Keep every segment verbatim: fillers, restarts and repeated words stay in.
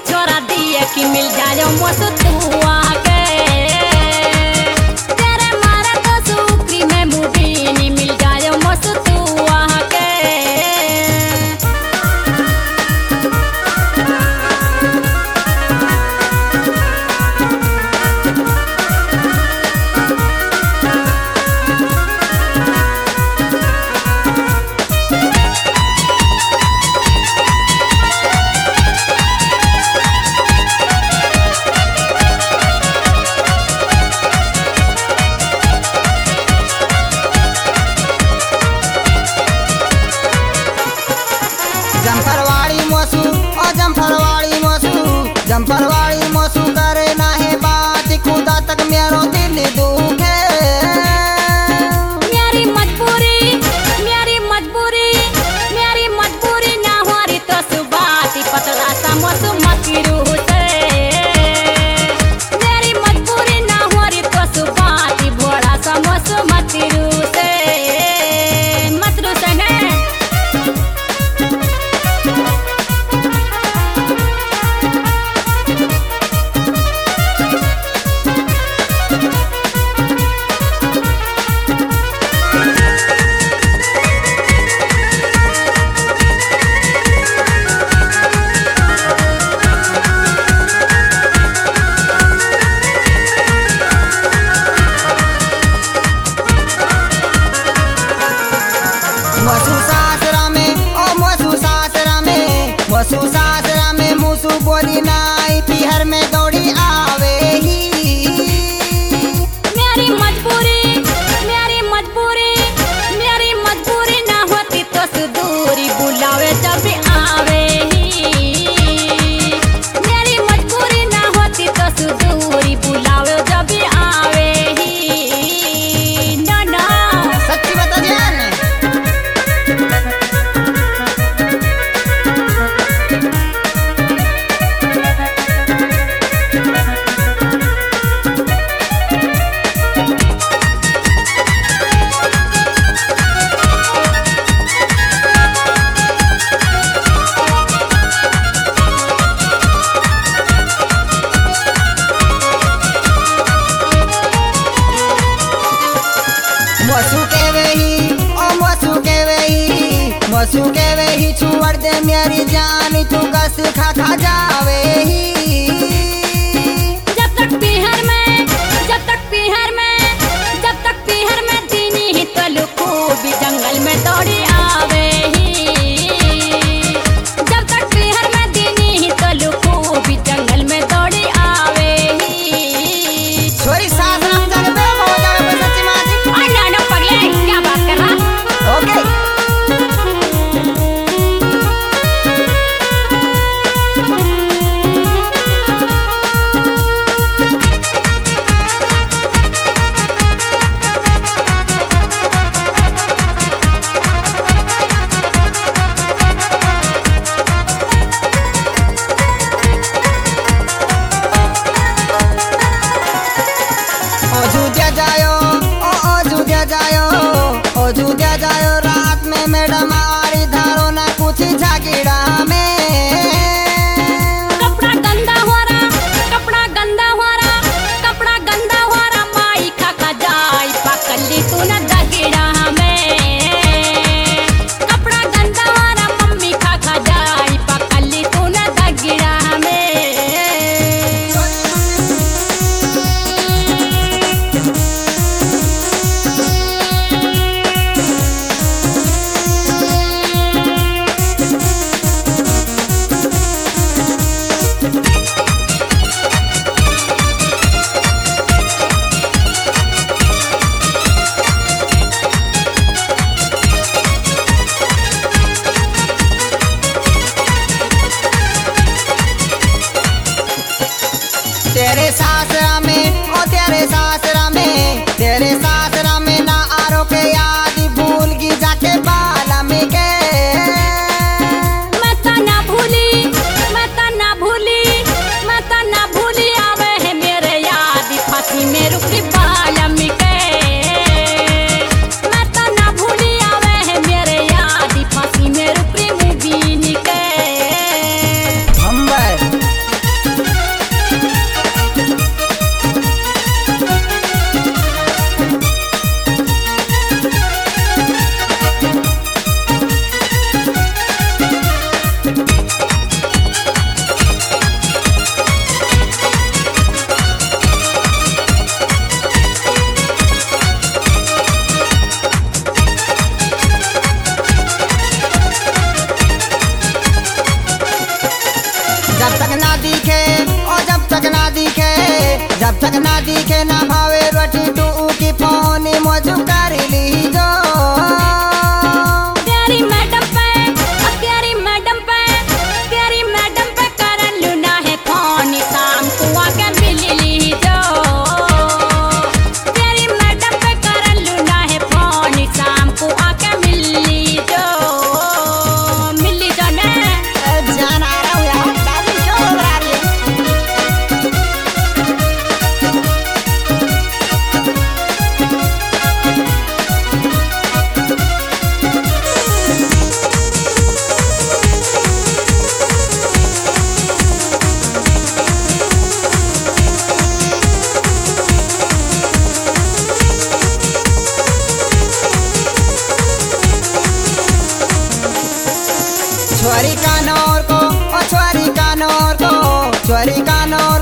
छोरा दिए कि मिल जाए मस्त तू आके तेरे मारे तो सुक्री में मूवी नहीं मिल जाए मस्त तू आके जमफरवाड़ी मोसू ओ जमफरवाड़ी मोसू जमफरवाड़ी मोसू करे ना है बात खुदा तक मेरो दिल दुखे मेरी मजबूरी मेरी मजबूरी मेरी मजबूरी ना हो रही तो सुबाती पतला सा मौसम मत रूह से मेरी मजबूरी ना हो रही तो सुबाती भोला सा मौसम मत रूह से मत रूह से ने मोसू सासरा में ओ मोसू सासरा में मोसू सासरा में मूसू बोली नाई पीहर में दौड़ी आवे ही मेरी मजबूरी मेरी मजबूरी मेरी मजबूरी ना होती तो सुदूरी बुलावे जब आवे ही मेरी मजबूरी ना होती तो सुदूरी बुलावे जब आवे ही ना ना सच्ची बता जान मोसू के वही ओ मोसू के वही मोसू के वही छुड़ दे मेरी जान तू कस खा खा जावे ही जब तक पीहर में जब तक पीहर में जब तक पीहर में दीनी ही तो लुकू भी जंगल में दौड़ी आवे ही जब तक पीहर में दीनी ही तो लुकू भी जंगल में दौड़ी आवे ही छोरी सास राम जाने पे हो जावे पे सच्ची माजी और नाना पगले क्या बात कर रहा ओके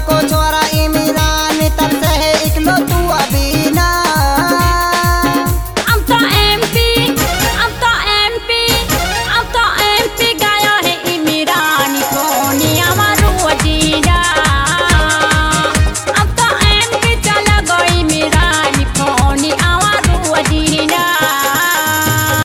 सबको छोड़